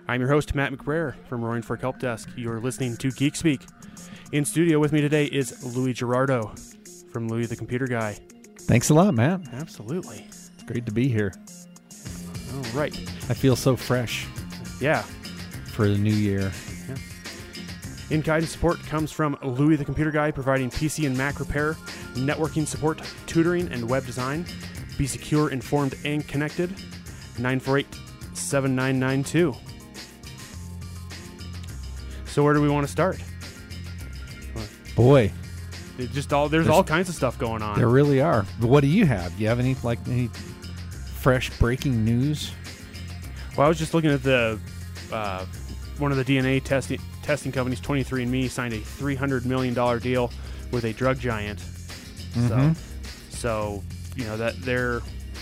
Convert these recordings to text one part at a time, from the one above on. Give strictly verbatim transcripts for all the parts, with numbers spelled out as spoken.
I'm your host, Matt McBrayer from Roaring Fork Help Desk. You're listening to Geek Speak. In studio with me today is Louis Gerardo from Louis the Computer Guy. Thanks a lot, Matt. Absolutely. It's great to be here. All right. I feel so fresh. Yeah. For the new year. Yeah. In-kind support comes from Louis the Computer Guy, providing P C and Mac repair, networking support, tutoring, and web design. Be secure, informed, and connected. nine four eight, seven nine nine two. So where do we want to start? Boy, It just all there's, there's all kinds of stuff going on. There really are. But what do you have? Do you have any like any fresh breaking news? Well, I was just looking at the uh, one of the D N A testing testing companies, twenty-three and me, signed a three hundred million dollars deal with a drug giant. Mm-hmm. So, so you know that they're.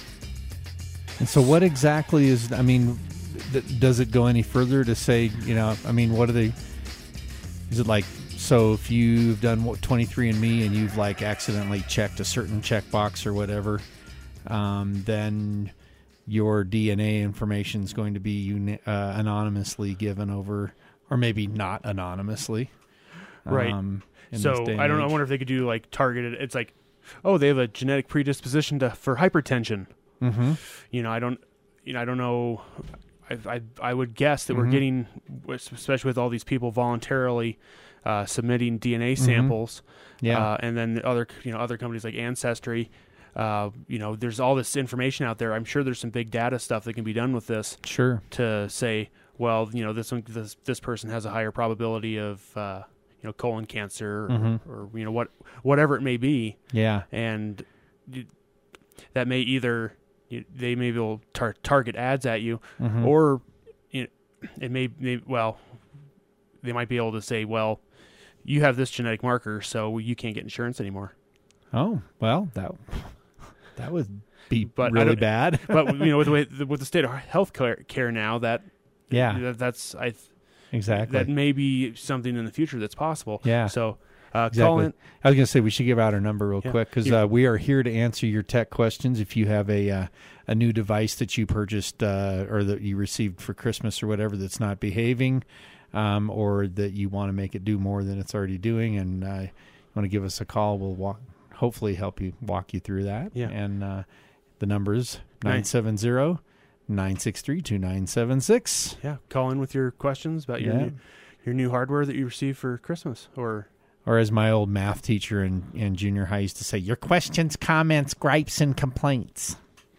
And so, what exactly is? I mean, th- does it go any further to say? You know, I mean, what are they? Is it like? So if you've done twenty-three and me and you've like accidentally checked a certain checkbox or whatever, um, then your D N A information is going to be uni- uh, anonymously given over, or maybe not anonymously. Right. Um, so I don't know. I wonder if they could do like targeted. It's like, oh, they have a genetic predisposition to for hypertension. Mm-hmm. You know, I don't. You know, I don't know. I I, I would guess that mm-hmm. we're getting, especially with all these people voluntarily. Uh, submitting D N A samples, mm-hmm. yeah, uh, and then the other, you know, other companies like Ancestry, uh, you know, there's all this information out there. I'm sure there's some big data stuff that can be done with this. Sure. To say, well, you know, this one, this this person has a higher probability of, uh, you know, colon cancer, mm-hmm. or, or you know what, whatever it may be. Yeah. And you, that may either you, they may be able to tar- target ads at you, mm-hmm. or you know, it may, may well, they might be able to say, well. You have this genetic marker, so you can't get insurance anymore. Oh, well, that that would be but really bad. But you know, with the way with the state of health care now, that yeah, that, that's I th- exactly that may be something in the future that's possible. Yeah. So uh, exactly. call in. I was going to say we should give out our number real yeah. quick because uh, we are here to answer your tech questions. If you have a uh, a new device that you purchased uh, or that you received for Christmas or whatever that's not behaving. Um, or that you want to make it do more than it's already doing, and uh, you want to give us a call, we'll walk, hopefully help you walk you through that. Yeah. And uh, the number's nine seven zero, nine six three, two nine seven six. Yeah, call in with your questions about your yeah. new, your new hardware that you received for Christmas, or or as my old math teacher in, in junior high used to say, your questions, comments, gripes, and complaints.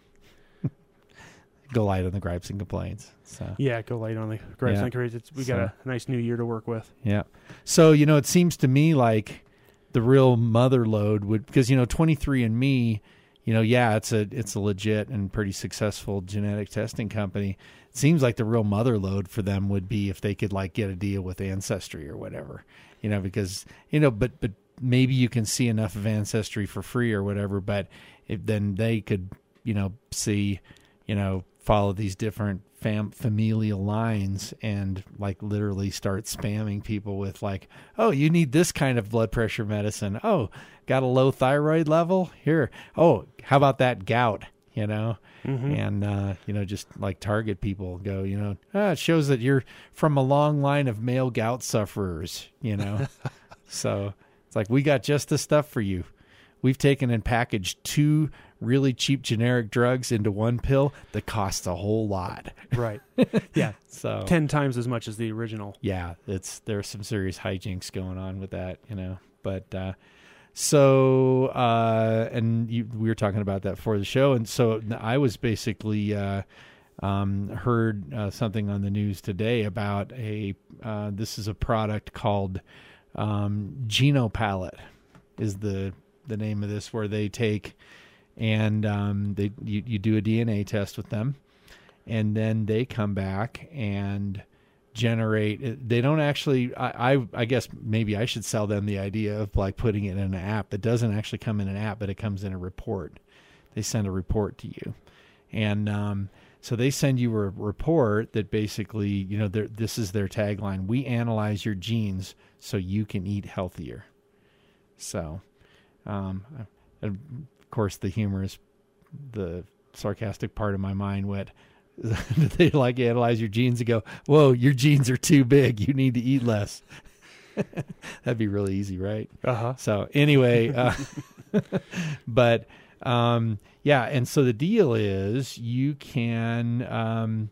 Go light on the gripes and complaints. So yeah, go light on the gripes yeah. and complaints. It's, we so, got a nice new year to work with. Yeah. So, you know, it seems to me like the real mother load would, because, you know, twenty-three and me, you know, yeah, it's a it's a legit and pretty successful genetic testing company. It seems like the real mother load for them would be if they could like get a deal with Ancestry or whatever, you know, because, you know, but but maybe you can see enough of Ancestry for free or whatever, but if, then they could, you know, see, you know, follow these different fam- familial lines and like literally start spamming people with like, oh, you need this kind of blood pressure medicine. Oh, got a low thyroid level here. Oh, how about that gout, you know? Mm-hmm. And, uh, you know, just like target people go, you know, ah, it shows that you're from a long line of male gout sufferers, you know? So it's like, we got just the stuff for you. We've taken and packaged two really cheap generic drugs into one pill that costs a whole lot. Right. Yeah. So ten times as much as the original. Yeah, it's there's some serious hijinks going on with that, you know. But uh, so uh, and you, we were talking about that for the show, and so I was basically uh, um, heard uh, something on the news today about a uh, this is a product called um, GenoPalette is the the name of this, where they take and um, they you, you do a D N A test with them, and then they come back and generate. They don't actually. I, I I guess maybe I should sell them the idea of like putting it in an app. It doesn't actually come in an app, but it comes in a report. They send a report to you, and um, so they send you a report that basically, you know, this is their tagline: "We analyze your genes so you can eat healthier." So. Um, and of course, the humorous, the sarcastic part of my mind went, they like analyze your genes and go, whoa, your genes are too big. You need to eat less. That'd be really easy, right? Uh-huh. So anyway, uh, but um, yeah. And so the deal is you can, um,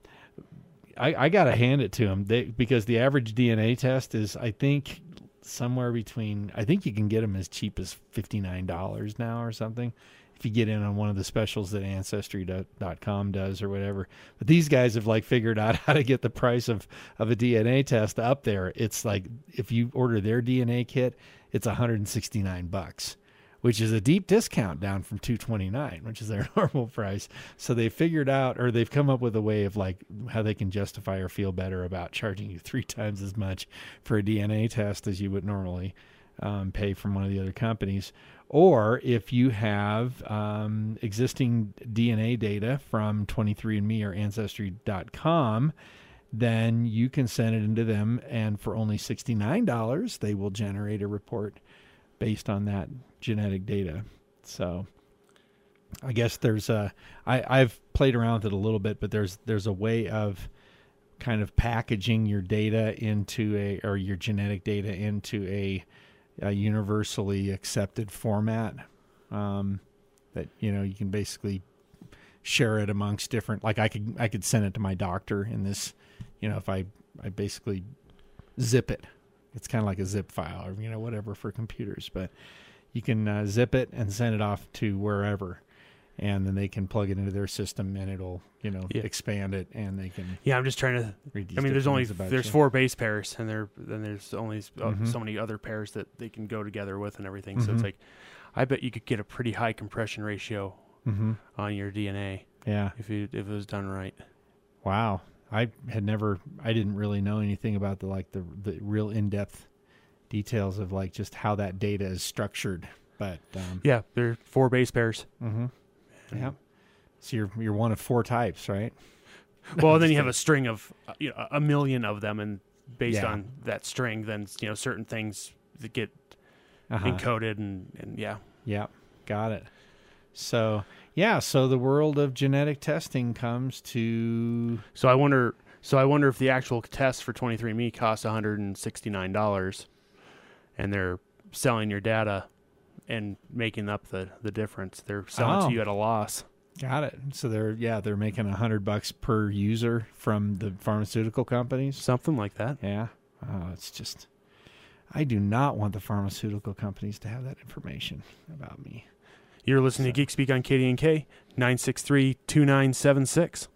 I, I got to hand it to them they, because the average D N A test is, I think, somewhere between, I think you can get them as cheap as fifty-nine dollars now or something if you get in on one of the specials that Ancestry dot com does or whatever. But these guys have like figured out how to get the price of, of a D N A test up there. It's like if you order their D N A kit, it's one hundred sixty-nine bucks, which is a deep discount down from two twenty-nine, which is their normal price. So they figured out, or they've come up with a way of like how they can justify or feel better about charging you three times as much for a D N A test as you would normally um, pay from one of the other companies. Or if you have um, existing D N A data from twenty-three and me or Ancestry dot com, then you can send it into them, and for only sixty-nine dollars, they will generate a report based on that genetic data. So I guess there's a, I, I've played around with it a little bit, but there's there's a way of kind of packaging your data into a, or your genetic data into a, a universally accepted format um, that, you know, you can basically share it amongst different, like I could I could send it to my doctor in this, you know, if I, I basically zip it. It's kind of like a zip file or, you know, whatever for computers, but you can uh, zip it and send it off to wherever, and then they can plug it into their system and it'll, you know, yeah. expand it, and they can. Yeah, I'm just trying to. I mean, there's only there's you. four base pairs, and there then there's only uh, mm-hmm. so many other pairs that they can go together with and everything. Mm-hmm. So it's like, I bet you could get a pretty high compression ratio mm-hmm. on your D N A. Yeah, if you if it was done right. Wow. I had never, I didn't really know anything about the, like the, the real in-depth details of like just how that data is structured. But, um, yeah, there are four base pairs. Mm-hmm. Yeah. So you're, you're one of four types, right? Well, then you have a string of, you know, a million of them, and based yeah. on that string, then, you know, certain things that get uh-huh. encoded and, and yeah. Yeah. Got it. So, yeah, so the world of genetic testing comes to... So I wonder So I wonder if the actual test for twenty-three and me costs one hundred sixty-nine dollars, and they're selling your data and making up the, the difference. They're selling oh. to you at a loss. Got it. So they're, yeah, they're making one hundred bucks per user from the pharmaceutical companies? Something like that. Yeah. Oh, it's just... I do not want the pharmaceutical companies to have that information about me. You're listening so. to Geek Speak on K D N K, nine six three, two nine seven six.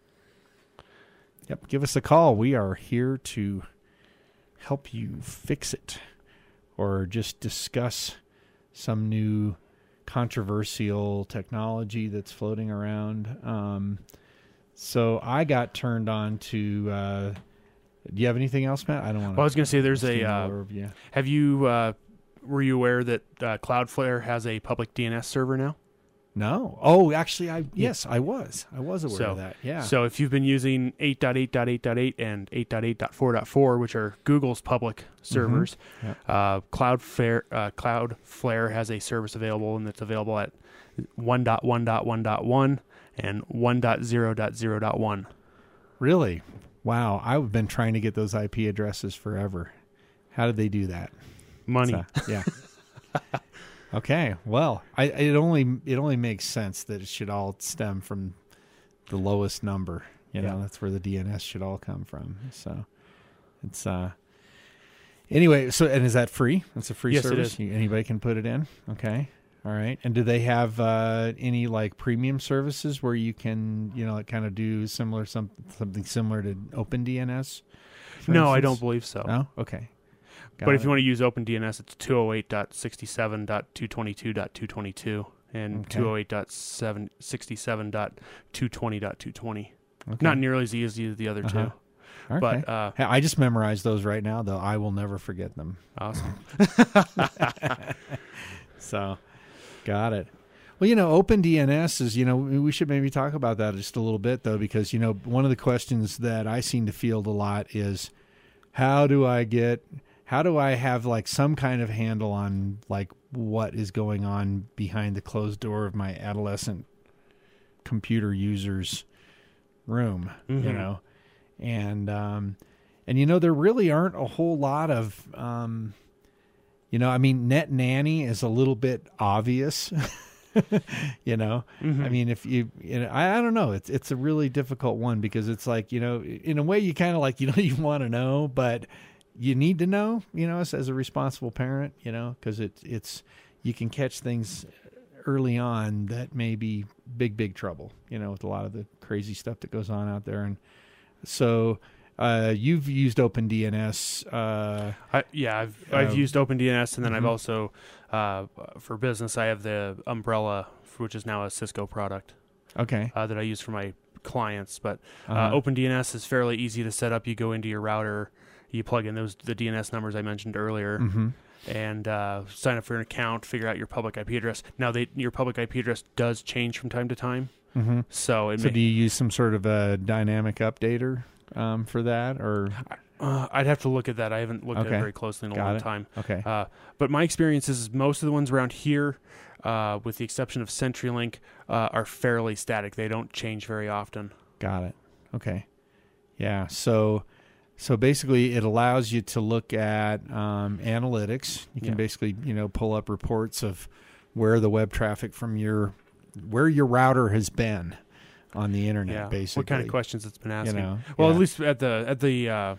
Yep, give us a call. We are here to help you fix it or just discuss some new controversial technology that's floating around. Um, so I got turned on to... Uh, do you have anything else, Matt? I don't want to... Well, I was going to say there's a... Uh, yeah. Have you... Uh, Were you aware that uh, Cloudflare has a public D N S server now? No. Oh, actually, I yes, I was. I was aware so, of that. Yeah. So if you've been using eight dot eight dot eight dot eight and eight dot eight dot four dot four, which are Google's public servers, mm-hmm. yep. uh, Cloudflare, uh, Cloudflare has a service available, and it's available at one dot one dot one dot one and one dot zero dot zero dot one. Really? Wow. I've been trying to get those I P addresses forever. How did they do that? Money. So, yeah. Okay. Well, I, it only it only makes sense that it should all stem from the lowest number. You know, yeah. That's where the D N S should all come from. So it's uh anyway. So and is that free? That's a free yes, service. It is. Anybody can put it in. Okay. All right. And do they have uh, any like premium services where you can, you know, like kind of do similar some something similar to OpenDNS? No, instance? I don't believe so. No. Okay. Got but it. if you want to use OpenDNS, it's two oh eight dot sixty-seven dot two twenty-two dot two twenty-two and okay. two oh eight dot sixty-seven dot two twenty dot two twenty. Okay. Not nearly as easy as the other uh-huh. two. Okay. But uh, hey, I just memorized those right now, though. I will never forget them. Awesome. So, got it. Well, you know, OpenDNS is, you know, we should maybe talk about that just a little bit, though, because, you know, one of the questions that I seem to field a lot is, how do I get... How do I have like some kind of handle on like what is going on behind the closed door of my adolescent computer users' room, Mm-hmm. you know, and um, and you know there really aren't a whole lot of, um, you know, I mean, Net Nanny is a little bit obvious. You know, Mm-hmm. I mean, if you, you know, I, I don't know, it's it's a really difficult one because it's like, you know, in a way you kind of like, you know, you want to know, but you need to know, you know, as, as a responsible parent, you know, because it, it's, you can catch things early on that may be big, big trouble, you know, with a lot of the crazy stuff that goes on out there. And so uh, you've used OpenDNS. Uh, I, yeah, I've I've uh, used OpenDNS, and then I've mhm. also uh, for business I have the Umbrella, which is now a Cisco product okay. uh, that I use for my clients. But uh, Uh-huh. OpenDNS is fairly easy to set up. You go into your router, you plug in those the D N S numbers I mentioned earlier, Mm-hmm. and uh, sign up for an account. Figure out your public I P address. Now, they, your public I P address does change from time to time, Mm-hmm. so it So may, do you use some sort of a dynamic updater um, for that, or uh, I'd have to look at that. I haven't looked at Okay. it very closely in a Got long it. time. okay? Uh, but my experience is most of the ones around here, uh, with the exception of CenturyLink, uh, are fairly static. They don't change very often. Got it. Okay. Yeah. So, so basically, it allows you to look at um, analytics. You can Yeah. basically, you know, pull up reports of where the web traffic from your where your router has been on the internet. Yeah. Basically, What kind of questions it's been You asking? know. Well, yeah. at least at the at the uh,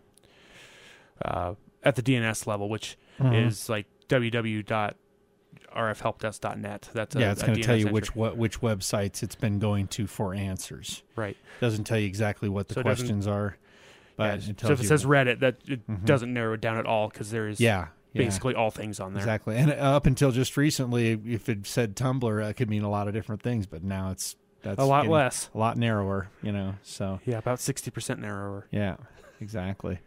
uh, at the D N S level, which Mhm. is like w w w dot r f help desk dot net. That's a, yeah, it's a going to D N S tell you entry. which what which websites it's been going to for answers. Right. Doesn't tell you exactly what the So it doesn't- questions are, but Yeah, it so tells if it you says Reddit, that it Mhm. doesn't narrow it down at all because there is yeah, yeah. basically all things on there. Exactly. And up until just recently, if it said Tumblr, that could mean a lot of different things, but now it's that's A lot getting less. a lot narrower, you know. So, Yeah, about sixty percent narrower. yeah, exactly.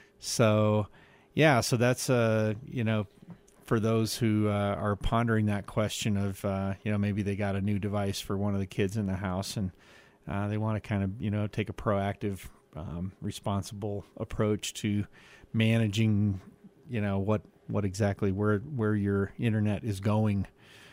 So, yeah, so that's uh, you know, for those who uh, are pondering that question of uh, you know, maybe they got a new device for one of the kids in the house and uh, they want to kind of, you know, take a proactive um, responsible approach to managing, you know, what what exactly where where your internet is going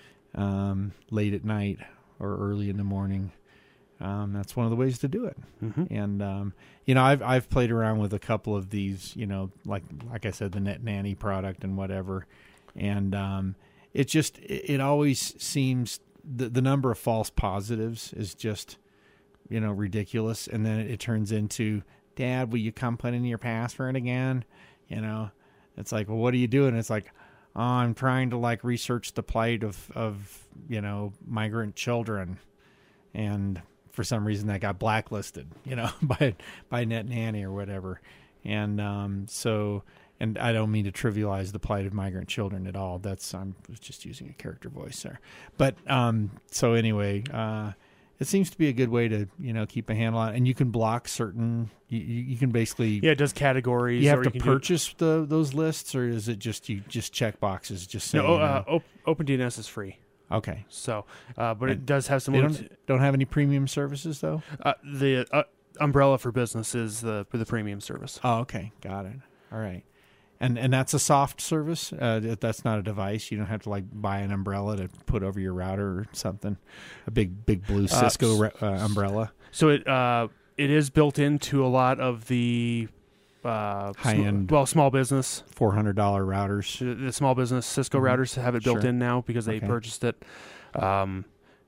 um, late at night or early in the morning. Um, that's one of the ways to do it. Mm-hmm. And um, you know, I've I've played around with a couple of these, you know, like like I said, the Net Nanny product and whatever, and um, it just it, it always seems the the number of false positives is just, you know, ridiculous, and then it, it turns into, Dad, will you come put in your password again? You know, it's like, well, what are you doing? It's like, oh, I'm trying to like research the plight of of you know migrant children, and for some reason that got blacklisted, you know, by by Net Nanny or whatever. And um, so, and I don't mean to trivialize the plight of migrant children at all. That's I'm just using a character voice there. But um, so anyway, uh, it seems to be a good way to, you know, keep a handle on it. And you can block certain. You, you can basically Yeah, it does categories. You have or to can do- purchase the those lists, or is it just you just check boxes? Just saying, No, you know, uh, Op- OpenDNS is free. okay. So, uh, but it And does have some They limit- don't don't have any premium services though. uh, the uh, Umbrella for Business is the for the premium service. Oh, okay, got it. All right, and and that's a soft service. Uh, that- that's not a device. You don't have to like buy an umbrella to put over your router or something. A big big blue Cisco re- uh, umbrella. So it uh, it is built into a lot of the uh, sm- High-end. well, small business. Four hundred dollar routers. The the small business Cisco Mhm. routers have it built Sure. in now because they Okay. purchased it. Um,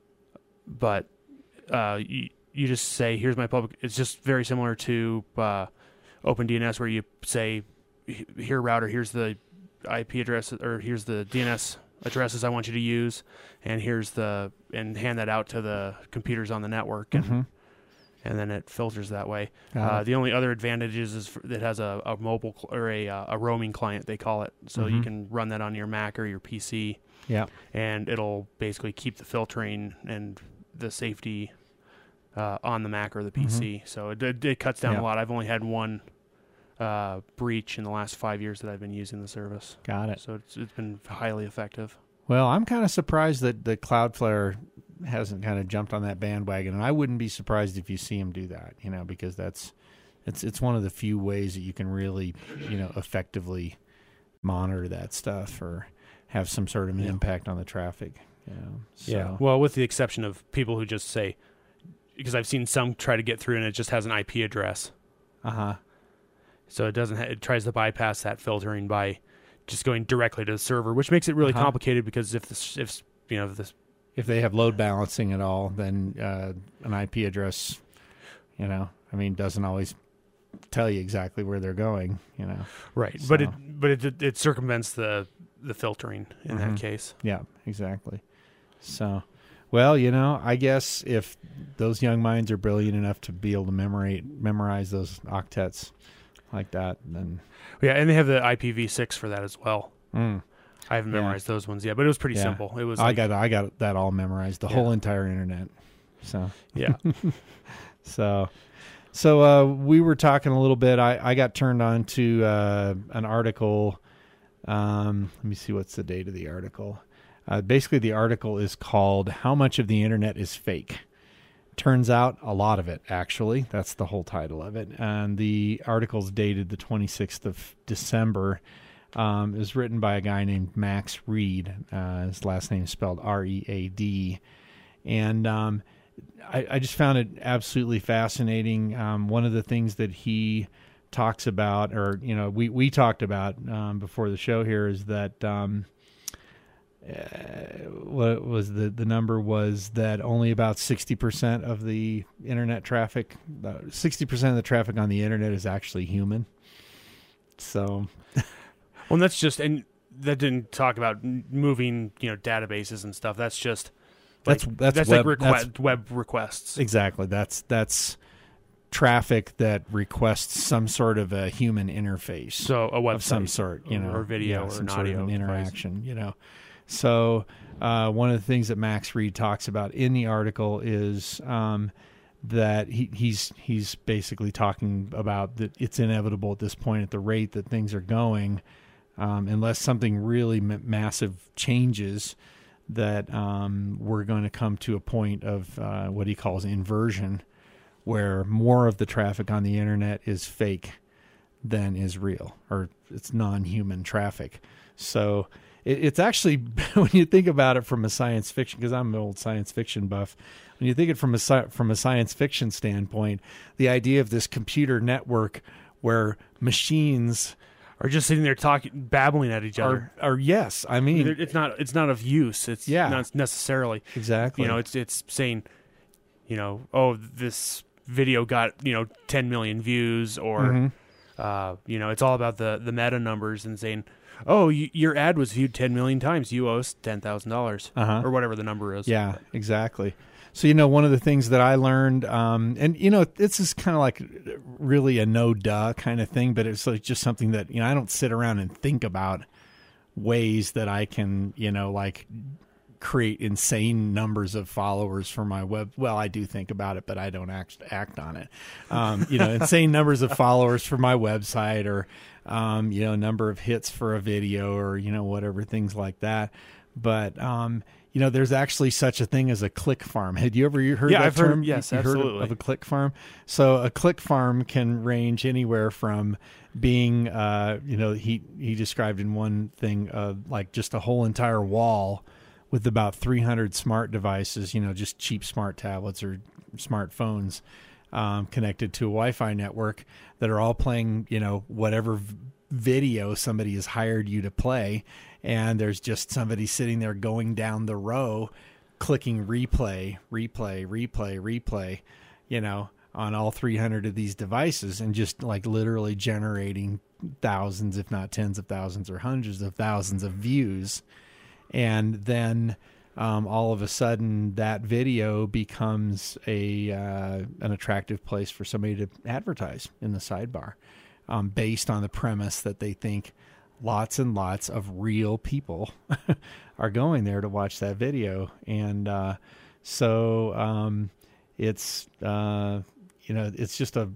but uh, you, you just say, here's my public. It's just very similar to uh, OpenDNS where you say, "H- here router, here's the I P address, or here's the D N S addresses I want you to use, and here's the, and hand that out to the computers on the network, and, Mhm. and then it filters that way. Got Uh, it. the only other advantage is, is f- it has a, a mobile cl- or a, uh, a roaming client, they call it. So you Mhm. can run that on your Mac or your P C, Yeah. and it'll basically keep the filtering and the safety uh, on the Mac or the P C. So it, it, it cuts down Mm-hmm. Yeah. a lot. I've only had one uh, breach in the last five years that I've been using the service. Got it. So it's, it's been highly effective. Well, I'm kind of surprised that the Cloudflare hasn't kind of jumped on that bandwagon, and I wouldn't be surprised if you see them do that. You know, because that's it's it's one of the few ways that you can really, you know, effectively monitor that stuff or have some sort of an Yeah. impact on the traffic. You know, so, Well, with the exception of people who just say, because I've seen some try to get through and it just has an I P address. Uh huh. So it doesn't. Ha- it tries to bypass that filtering by just going directly to the server, which makes it really Uh-huh. complicated because if this, if you know this, If they have load balancing at all, then uh, an I P address, you know, I mean, doesn't always tell you exactly where they're going, you know. right? So- But it but it it circumvents the the filtering in Mhm. that case. Yeah, exactly. So, well, you know, I guess if those young minds are brilliant enough to be able to memorize memorize those octets like that, then Yeah, and they have the I P v six for that as well. mm, I haven't Yeah. memorized those ones yet, but it was pretty Yeah. simple. It was I like, got I got that all memorized, the Yeah. whole entire internet. So, yeah. so, so uh, we were talking a little bit. I, I got turned on to uh, an article. Um, let me see what's the date of the article. Uh, basically, the article is called "How Much of the Internet is Fake." Turns out a lot of it, actually. That's the whole title of it. And the article's dated the twenty-sixth of December. Um, it was written by a guy named Max Read. Uh, his last name is spelled R E A D. And um, I, I just found it absolutely fascinating. Um, one of the things that he talks about, or, you know, we, we talked about um, before the show here is that um, uh, what was the, the number was that only about sixty percent of the internet traffic, uh, sixty percent of the traffic on the internet is actually human. So, Well, and that's just, and that didn't talk about m- moving, you know, databases and stuff. That's just like, That's- that's that's web- like requ- that's- web requests. exactly. That's that's traffic that requests some sort of a human interface. So a website Of some sort, you know, or video yeah, or some an sort audio of an device. interaction, you know. So uh, one of the things that Max Read talks about in the article is um, that he, he's he's basically talking about that it's inevitable at this point at the rate that things are going, um, unless something really m- massive changes, that um, we're going to come to a point of uh, what he calls inversion, where more of the traffic on the internet is fake than is real, or it's non-human traffic. So it, it's actually, when you think about it from a science fiction, because I'm an old science fiction buff, when you think it from a sci- from a science fiction standpoint, the idea of this computer network where machines Or just sitting there talking, babbling at each other. are, are yes, I mean, It's not. It's not of use. It's Yeah. not necessarily. exactly. You know, it's it's saying, you know, oh, this video got you know ten million views, or Mhm. uh, you know, it's all about the the meta numbers and saying, oh, y- your ad was viewed ten million times. You owe us ten thousand dollars, Uh-huh. or whatever the number is. Yeah, exactly. So, you know, one of the things that I learned, um, and, you know, this is kind of like really a no-duh kind of thing, but it's like just something that, you know, I don't sit around and think about ways that I can, you know, like create insane numbers of followers for my web. Well, I do think about it, but I don't act, act on it. Um, you know, insane numbers of followers for my website, or, um, you know, number of hits for a video, or, you know, whatever, things like that. But, um, you know, there's actually such a thing as a click farm. Had you ever heard Yeah, that I've heard- term? yes, You heard of- absolutely. of a click farm? So a click farm can range anywhere from being, uh, you know, he, he described in one thing, uh, like just a whole entire wall with about three hundred smart devices, you know, just cheap smart tablets or smartphones, um, connected to a Wi-Fi network that are all playing, you know, whatever v- video somebody has hired you to play. And there's just somebody sitting there going down the row, clicking replay, replay, replay, replay, you know, on all three hundred of these devices, and just like literally generating thousands, if not tens of thousands or hundreds of thousands of views. And then um, all of a sudden that video becomes a uh, an attractive place for somebody to advertise in the sidebar, um, based on the premise that they think lots and lots of real people are going there to watch that video. And uh, so um, it's, uh, you know, it's just a,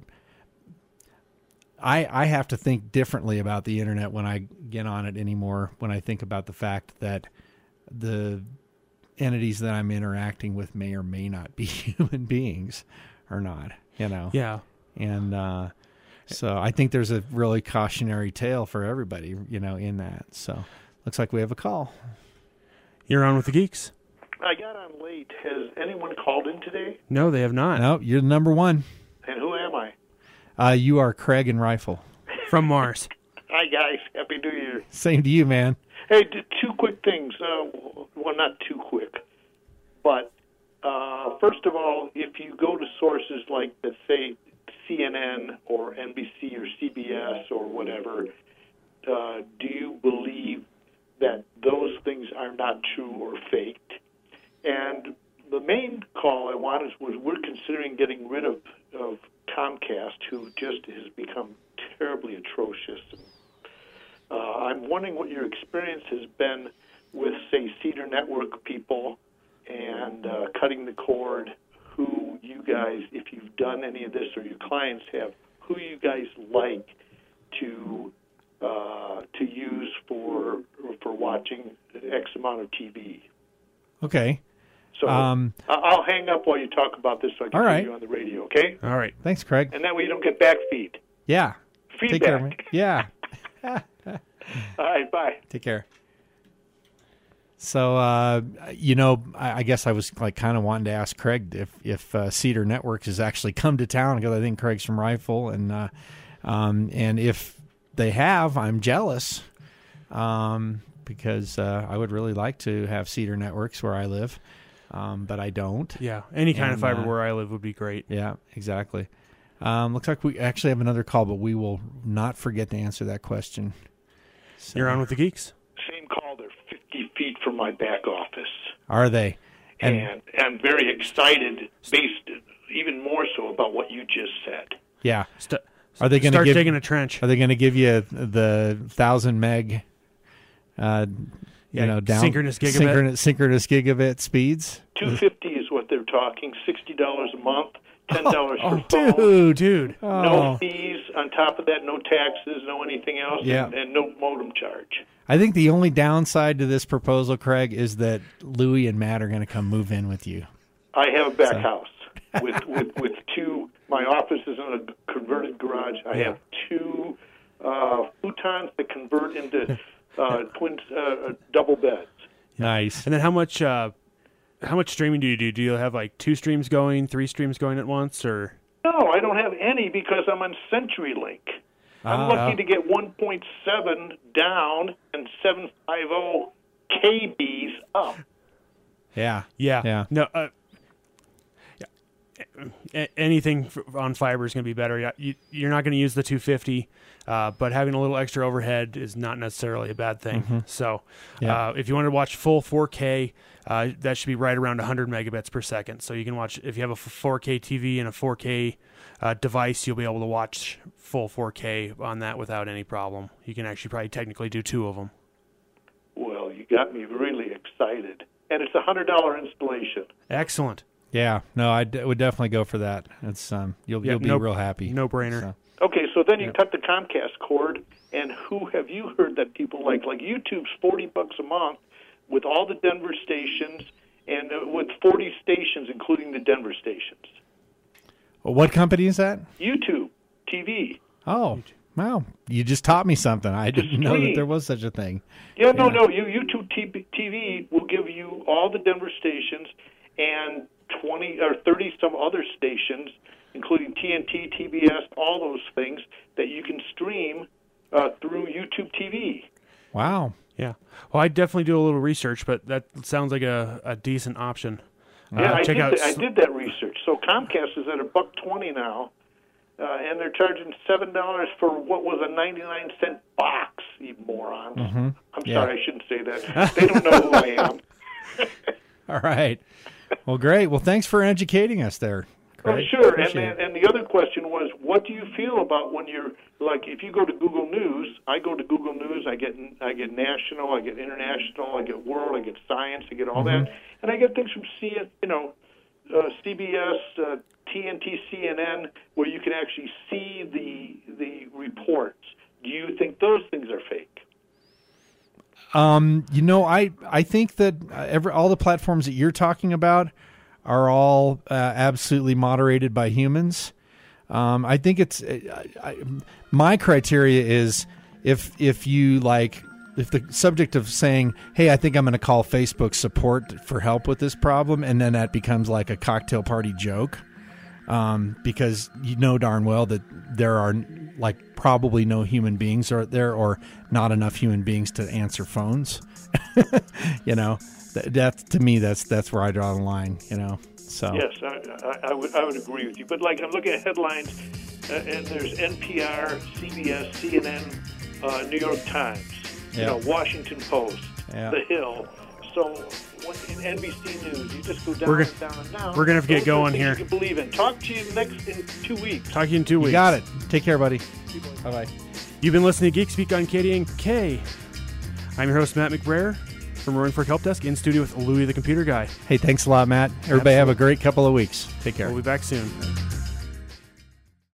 I, I have to think differently about the internet when I get on it anymore, when I think about the fact that the entities that I'm interacting with may or may not be human beings or not, you know? Yeah. And, uh, so I think there's a really cautionary tale for everybody, you know, in that. So looks like we have a call. You're on with the geeks. I got on late Great. Has anyone called in today? No, they have not. No, you're the number one. And who am I? Uh, you are Craig and Rifle. From Mars. Hi, guys. Happy New Year. Same to you, man. Hey, d- two quick things. Uh, well, not too quick. But, uh, first of all, if you go to sources like, let's say, C N N or N B C or C B S or whatever, uh, do you believe that those things are not true or faked? And the main call I wanted was we're considering getting rid of, of Comcast, who just has become terribly atrocious. Uh, I'm wondering what your experience has been with, say, Cedar Network people and uh, cutting the cord, who you guys, if you've done any of this or your clients have, who you guys like to uh, to use for for watching X amount of T V. Okay. So Um, I- I'll hang up while you talk about this so I can all hear right. you on the radio, okay? All right. Thanks, Craig. And that way you don't get back feed. Yeah. Feedback. Take care, man. Yeah. All right, bye. Take care. So, uh, you know, I, I guess I was like kind of wanting to ask Craig if if uh, Cedar Networks has actually come to town, because I think Craig's from Rifle, and uh, um, and if they have, I'm jealous, um, because uh, I would really like to have Cedar Networks where I live, um, but I don't. Yeah, any kind And, of fiber uh, where I live would be great. Yeah, exactly. Um, looks like we actually have another call, but we will not forget to answer that question. So, You're on with the geeks. Same call. They're fifty feet from my back office. Are they? And, And, I'm very excited, based even more so about what you just said. yeah. St- Are they going to start give? digging a trench? Are they going to give you the thousand meg? Uh, Yeah, you know, down synchronous gigabit? synchronous, synchronous gigabit speeds. two fifty is what they're talking. Sixty dollars a month. Ten dollars Oh, per phone. dude, Dude. Oh. No fees on top of that. No taxes. No anything else. Yeah. And, and no modem charge. I think the only downside to this proposal, Craig, is that Louie and Matt are going to come move in with you. I have a back So- house with, with with two. My office is in a converted garage. I Yeah. have two uh, futons that convert into uh, twin uh, double beds. Nice. And then how much uh, how much streaming do you do? Do you have like two streams going, three streams going at once, or? No, I don't have any because I'm on CenturyLink. I'm Ah. lucky to get one point seven down and seven fifty K Bs up. Yeah. Yeah. Yeah. No. Uh, yeah. A- anything f- on fiber is going to be better. Yeah, you, you're not going to use the two fifty, uh, but having a little extra overhead is not necessarily a bad thing. So, Yeah. uh, if you want to watch full four K, uh, that should be right around one hundred megabits per second. So you can watch if you have a f- four K T V and a four K uh, device, you'll be able to watch full four K on that without any problem. You can actually probably technically do two of them. Well, you got me really excited. And it's a one hundred dollars installation. Excellent. Yeah. No, I d- would definitely go for that. It's um, you'll Yeah, you'll be no- real happy. No brainer. So, Okay, so then you cut the Comcast cord, and who have you heard that people like? Like YouTube's forty bucks a month with all the Denver stations and uh, with forty stations, including the Denver stations. well, what company is that? YouTube T V. Oh, wow! You just taught me something. I didn't know that free. there was such a thing. Yeah, no, Yeah. no. You YouTube T V will give you all the Denver stations and twenty or thirty some other stations, including T N T, T B S, all those things that you can stream uh, through YouTube T V. Wow. Yeah. Well, I definitely do a little research, but that sounds like a, a decent option. Yeah, Uh, I, check did out. that, I did that research. So Comcast is at a buck twenty now, uh, and they're charging seven dollars for what was a ninety nine cent box. You morons! Mm-hmm. I'm Yeah. sorry, I shouldn't say that. They don't know who I am. All right. Well, great. Well, thanks for educating us there. Well, Craig. sure. And, Appreciate and it. and the other question was, what do you feel about when you're like, if you go to Google News? I go to Google News. I get I get national. I get international. I get world. I get science. I get all Mm-hmm. that, and I get things from C you know uh, C B S, uh, T N T, C N N, where you can actually see the the reports. Do you think those things are fake? Um, you know, I I think that uh, every all the platforms that you're talking about are all uh, absolutely moderated by humans. Um, I think it's I, I, my criteria is if if you like if the subject of saying, hey, I think I'm going to call Facebook support for help with this problem, and then that becomes like a cocktail party joke, um, because you know darn well that there are like probably no human beings are there, or not enough human beings to answer phones. You know, that, that to me, that's that's where I draw the line. You know, so yes, I, I, I would I would agree with you. But like I'm looking at headlines, uh, and there's N P R, C B S, C N N, uh, New York Times, you Yeah. know, Washington Post, Yeah. The Hill. So when, in N B C News, you just go down We're and down and down. we're gonna have to get Those are going things here. You can believe in. Talk to you next in two weeks. Talk to you in two weeks. you got it. Take care, buddy. Bye bye. You've been listening to Geek Speak on K D N K. I'm your host, Matt McBrayer, from Roaring Fork Help Desk, in studio with Louie the Computer Guy. Hey, thanks a lot, Matt. Everybody have a great couple of weeks. Take care. We'll be back soon.